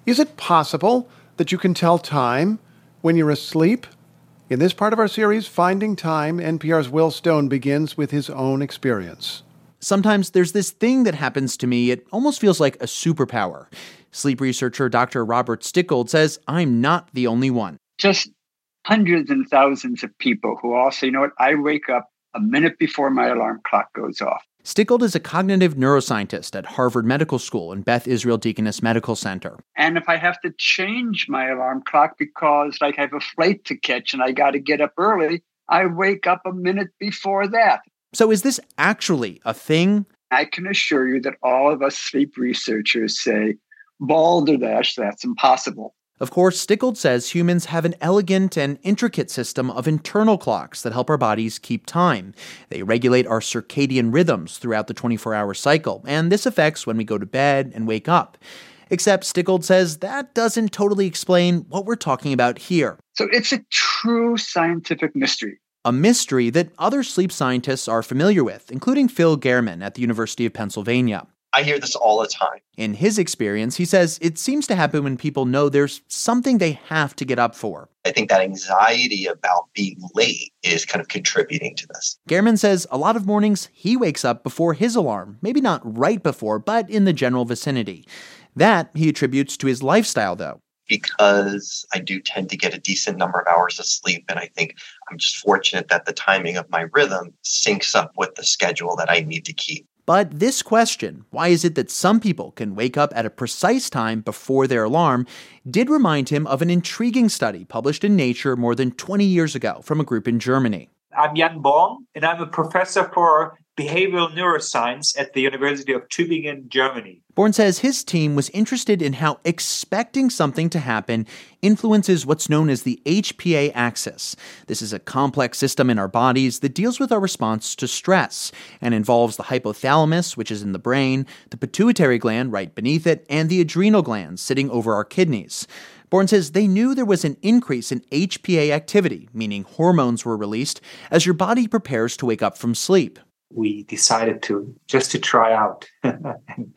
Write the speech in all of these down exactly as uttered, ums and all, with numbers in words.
Is it possible that you can tell time when you're asleep? In this part of our series, Finding Time, N P R's Will Stone begins with his own experience. Sometimes there's this thing that happens to me. It almost feels like a superpower. Sleep researcher Doctor Robert Stickold says I'm not the only one. Just hundreds and thousands of people who all say, you know what, I wake up a minute before my alarm clock goes off. Stickold is a cognitive neuroscientist at Harvard Medical School and Beth Israel Deaconess Medical Center. And if I have to change my alarm clock because like I have a flight to catch and I got to get up early, I wake up a minute before that. So is this actually a thing? I can assure you that all of us sleep researchers say, balderdash, that's impossible. Of course, Stickold says humans have an elegant and intricate system of internal clocks that help our bodies keep time. They regulate our circadian rhythms throughout the twenty-four hour cycle, and this affects when we go to bed and wake up. Except Stickold says that doesn't totally explain what we're talking about here. So it's a true scientific mystery. A mystery that other sleep scientists are familiar with, including Phil Gehrman at the University of Pennsylvania. I hear this all the time. In his experience, he says it seems to happen when people know there's something they have to get up for. I think that anxiety about being late is kind of contributing to this. Gehrman says a lot of mornings he wakes up before his alarm, maybe not right before, but in the general vicinity. That he attributes to his lifestyle, though. Because I do tend to get a decent number of hours of sleep, and I think I'm just fortunate that the timing of my rhythm syncs up with the schedule that I need to keep. But this question, why is it that some people can wake up at a precise time before their alarm, did remind him of an intriguing study published in Nature more than twenty years ago from a group in Germany. I'm Jan Born, and I'm a professor for behavioral neuroscience at the University of Tübingen, Germany. Born says his team was interested in how expecting something to happen influences what's known as the H P A axis. This is a complex system in our bodies that deals with our response to stress and involves the hypothalamus, which is in the brain, the pituitary gland right beneath it, and the adrenal glands sitting over our kidneys. Born says they knew there was an increase in H P A activity, meaning hormones were released, as your body prepares to wake up from sleep. We decided to just to try out. And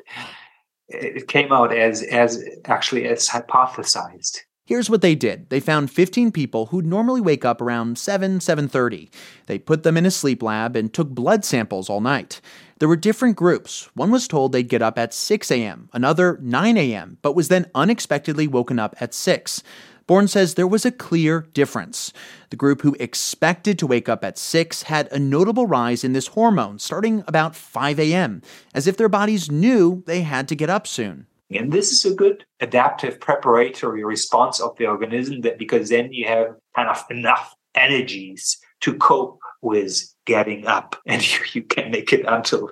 it came out as as actually as hypothesized. Here's what they did. They found fifteen people who'd normally wake up around seven, seven thirty. They put them in a sleep lab and took blood samples all night. There were different groups. One was told they'd get up at six a.m., another nine a.m., but was then unexpectedly woken up at six. Born says there was a clear difference. The group who expected to wake up at six had a notable rise in this hormone starting about five a.m., as if their bodies knew they had to get up soon. And this is a good adaptive preparatory response of the organism, that because then you have kind of enough energies to cope with getting up, and you, you can make it until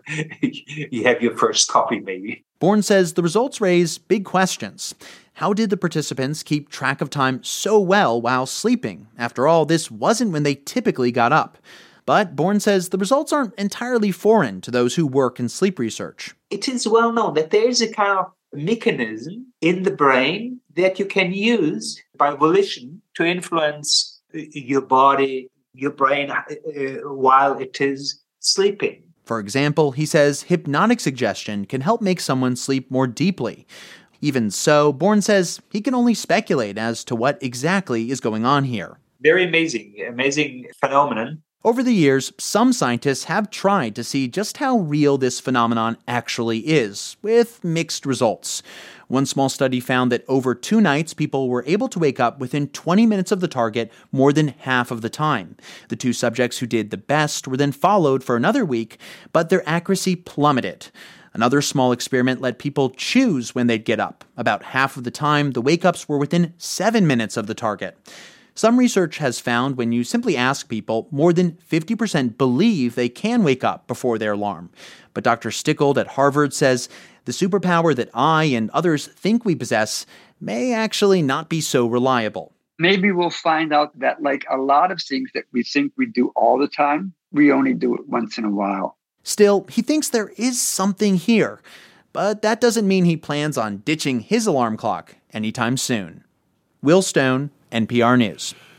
you have your first coffee, maybe. Born says the results raise big questions. How did the participants keep track of time so well while sleeping? After all, this wasn't when they typically got up. But Born says the results aren't entirely foreign to those who work in sleep research. It is well known that there is a kind of mechanism in the brain that you can use by volition to influence your body, your brain, uh, while it is sleeping. For example, he says hypnotic suggestion can help make someone sleep more deeply. Even so, Born says he can only speculate as to what exactly is going on here. Very amazing, amazing phenomenon. Over the years, some scientists have tried to see just how real this phenomenon actually is, with mixed results. One small study found that over two nights, people were able to wake up within twenty minutes of the target more than half of the time. The two subjects who did the best were then followed for another week, but their accuracy plummeted. Another small experiment let people choose when they'd get up. About half of the time, the wake-ups were within seven minutes of the target. Some research has found when you simply ask people, more than fifty percent believe they can wake up before their alarm. But Doctor Stickold at Harvard says the superpower that I and others think we possess may actually not be so reliable. Maybe we'll find out that, like a lot of things that we think we do all the time, we only do it once in a while. Still, he thinks there is something here, but that doesn't mean he plans on ditching his alarm clock anytime soon. Will Stone, N P R News.